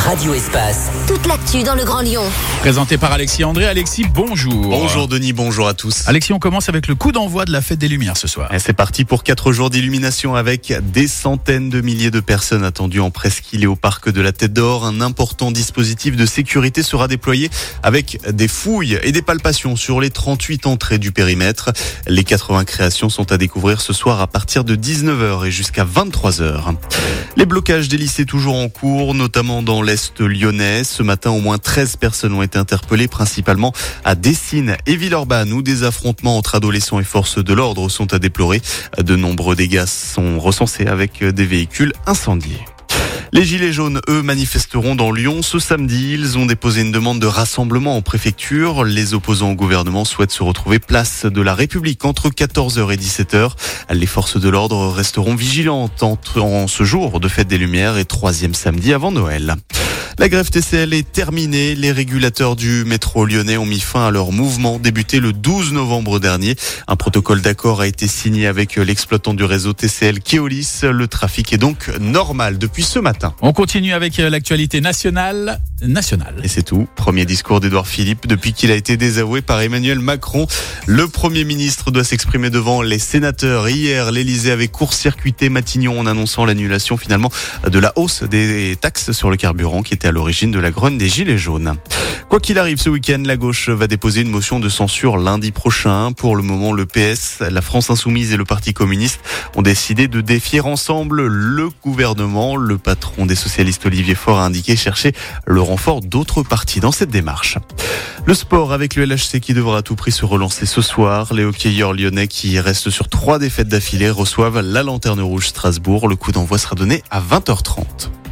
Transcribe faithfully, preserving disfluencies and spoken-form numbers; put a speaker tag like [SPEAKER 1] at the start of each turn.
[SPEAKER 1] Radio Espace.
[SPEAKER 2] Toute l'actu dans le Grand Lyon.
[SPEAKER 3] Présenté par Alexis André. Alexis, bonjour.
[SPEAKER 4] Bonjour Denis, bonjour à tous.
[SPEAKER 3] Alexis, on commence avec le coup d'envoi de la Fête des Lumières ce soir.
[SPEAKER 4] Et c'est parti pour quatre jours d'illumination avec des centaines de milliers de personnes attendues en presqu'île et au parc de la Tête d'Or. Un important dispositif de sécurité sera déployé avec des fouilles et des palpations sur les trente-huit entrées du périmètre. Les quatre-vingts créations sont à découvrir ce soir à partir de dix-neuf heures et jusqu'à vingt-trois heures. Les blocages des lycées toujours en cours, notamment dans l'Est lyonnais. Ce matin, au moins treize personnes ont été interpellées, principalement à Dessines et Villeurbanne, où des affrontements entre adolescents et forces de l'ordre sont à déplorer. De nombreux dégâts sont recensés avec des véhicules incendiés. Les Gilets jaunes, eux, manifesteront dans Lyon ce samedi. Ils ont déposé une demande de rassemblement en préfecture. Les opposants au gouvernement souhaitent se retrouver place de la République entre quatorze heures et dix-sept heures. Les forces de l'ordre resteront vigilantes en ce jour de fête des Lumières et troisième samedi avant Noël. La grève T C L est terminée. Les régulateurs du métro lyonnais ont mis fin à leur mouvement débuté le douze novembre dernier. Un protocole d'accord a été signé avec l'exploitant du réseau T C L, Keolis. Le trafic est donc normal depuis ce matin.
[SPEAKER 3] On continue avec l'actualité nationale. nationale.
[SPEAKER 4] Et c'est tout. Premier discours d'Édouard Philippe depuis qu'il a été désavoué par Emmanuel Macron. Le Premier ministre doit s'exprimer devant les sénateurs. Hier, l'Élysée avait court-circuité Matignon en annonçant l'annulation finalement de la hausse des taxes sur le carburant qui était à l'origine de la grogne des Gilets jaunes. Quoi qu'il arrive, ce week-end, la gauche va déposer une motion de censure lundi prochain. Pour le moment, le P S, la France Insoumise et le Parti communiste ont décidé de défier ensemble le gouvernement. Le patron des socialistes, Olivier Faure, a indiqué chercher le renfort d'autres partis dans cette démarche. Le sport avec le L H C qui devra à tout prix se relancer ce soir. Les hockeyeurs lyonnais qui restent sur trois défaites d'affilée reçoivent la Lanterne Rouge Strasbourg. Le coup d'envoi sera donné à vingt heures trente.